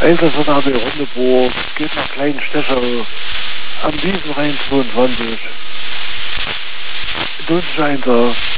Einsatz von AB Rundeburg, geht nach Kleinstecher, am Wiesenrhein 22. Dulce Einsatz.